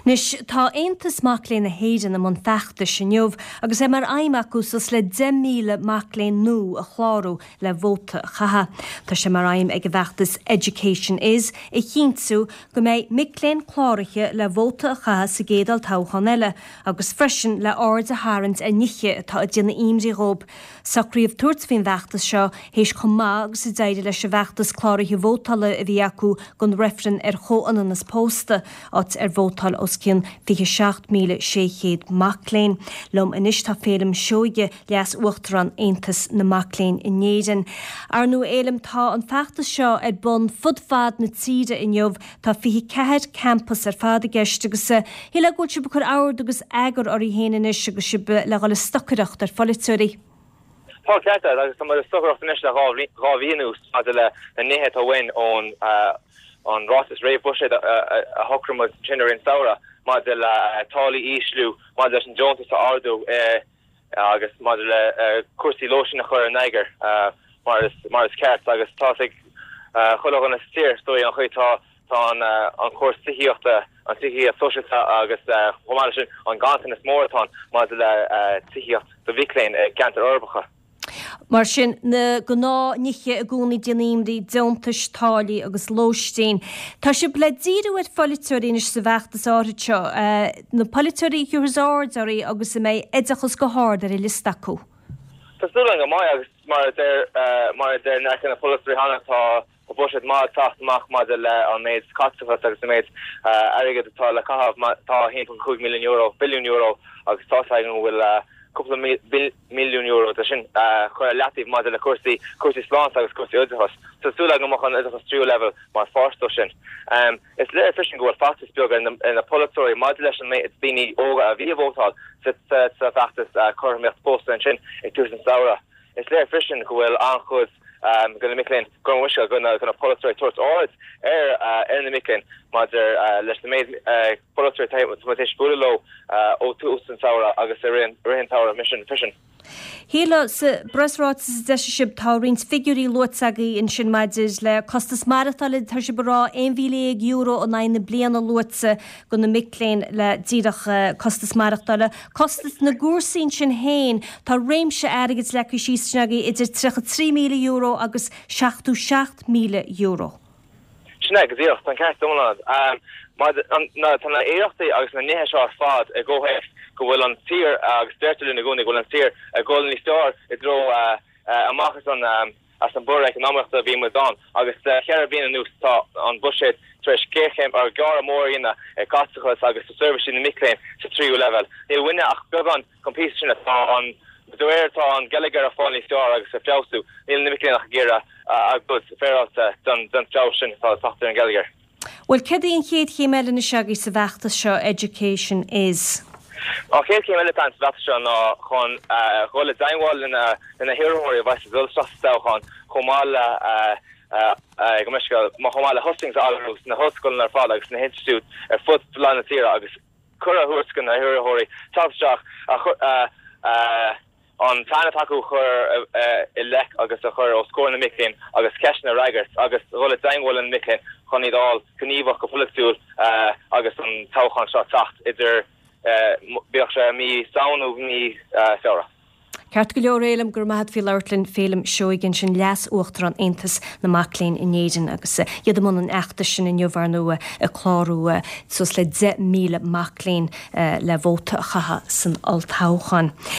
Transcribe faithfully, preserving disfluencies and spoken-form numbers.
Nis tá Aontas Maclean na héidir am an feachta sinneomh agus é mar aimachú sos le de míle Maclean nó a chlárú le bhóta chatha. Tá sé mar aim ag bheachtas Education Is i chinsú go méid micléan chláiriche le bhóta chatha sa gédal táchan eile agus freisin le ard a háirint a niche atá a dtíanana imrí rób. Sacríomh tuairt fin bheachtas seo héis chumá agus i dtaidir leis a bheachtas chláiriche bhótala a bhí acu gon referen ar chóananas pósta áit ar bhótal os cin fiche seacht míle séchéad Maclean. Lom inis tá félim seoige leas uachtar an Aontas na Maclean in néidir. Ar nó élim tá an feachtas seo ar bon fudfad na tíide in jobh tá fiche cehead campus ar fád a gceist agus híle gúil si bchur áir agus agur orí héanaan is agus si le gáil stocareacht ar folitúirí. Tá ceata agus tá mar stocareacht inis le gáhíonús a le na néthe a bhain ón an Ross's Ray Bush a hocrum was general in Saura model Tali Islu model Jones to Ardo agus model Kursi Lotion a chur Niger Mars Mars Cats agus Tasig Cholo on a steer story on Hoita on on course Tihiota on Tihia social agus Homalation on Gantanis Marathon model Tihiot the Viclane Canter Urbacha. Mar sin na go ná niche a gúnaí déanaimrí deontas tálaí agus lóistín. Tá si bledíú ar folitúirínis sa bheachtas áiritseo na politúirí chuúsáirdarí agus i méid éidechas go háir ar i listaú. Tásúla go mai agus mar mar d necin na politúirí hána tá go buisiid má tachtach má le an méid catachas agus méid aige atá le cahabh tá one point five million euro billion euro agus tásaigh bhfuil couple of million euro sin chuir leatíh má le cuasaí cuasaí slán agus cuasaí udachas. So súla go machchan udachas tríú level mar fásto sin. Um, is le fishing go fastest beag in in a politory modulation mate it's been óga a bhí bhótáil sa sa fastest chuir mecht post sin ag túsan saora. Is le fishing go bhfuil anchud um gonna Miclean go wisha gonna gonna politory towards odds er uh in the Miclean mother uh leis the maid uh politory type with Matish Bullo uh o túsan saora agus rin rin tower mission fishing. Híle sa bresrát de sib táirins figurí luatsaí in sin maidir le costas marathal tar si bará one million euro an na bliana luatsa go na Miclean le díadach costas marathal. Costas na gúsín sin héin tá réimse airgid le sísnagi idir three million euro agus seachtú míle euro. Sinna go díocht an ceist domlad. Um mar na tanna éachtaí agus na néthe seo fád a go héh go bhfuil an tír agus deirtilú na gúna go an tír a ggóil ní steir i dro amachchas an as an bur economachta bhí mu an agus chear bhíon an nús tá an bushid treis céchéim ar gar mór ina catachas agus sa service in na Miclean sa tríú level. Níl winne ach beag an competition atá an doirtá an Gallagher a fáinní steir agus a fiáú níl na Miclean ach géire a good féráta don don fiá sin tá tachtar an Gallagher. Well, cédaí an chéad chéimeile na seagaí sa bheachtas seo Education Is? Á chéad chéimeile tan sa bheachtas seo ná chun chola dainháil ina ina hiúirí a bhaise dul stratáchan chomála go meisce má chomála hustings álarús na hoscoil ar fáil agus na institute ar fud lána tíra agus cura thuascan na hiúirí táteach a an tanataú chur i lech agus a chur ó scóir na Miclean agus ceis na raigart agus chola dainháil an Miclean chun iad cníomhach go folitúil agus an táchan seo tacht idir beag sé mí saoú ní feara. Ceart go leor éilem gur maithad fi leirlinn félim seoigin sin leas uachtar an Aontas na Maclean in néidir agus iad am an eachta sin in jobhar nua a chlárú sos le de míle Maclean le bhóta chatha san altáchan.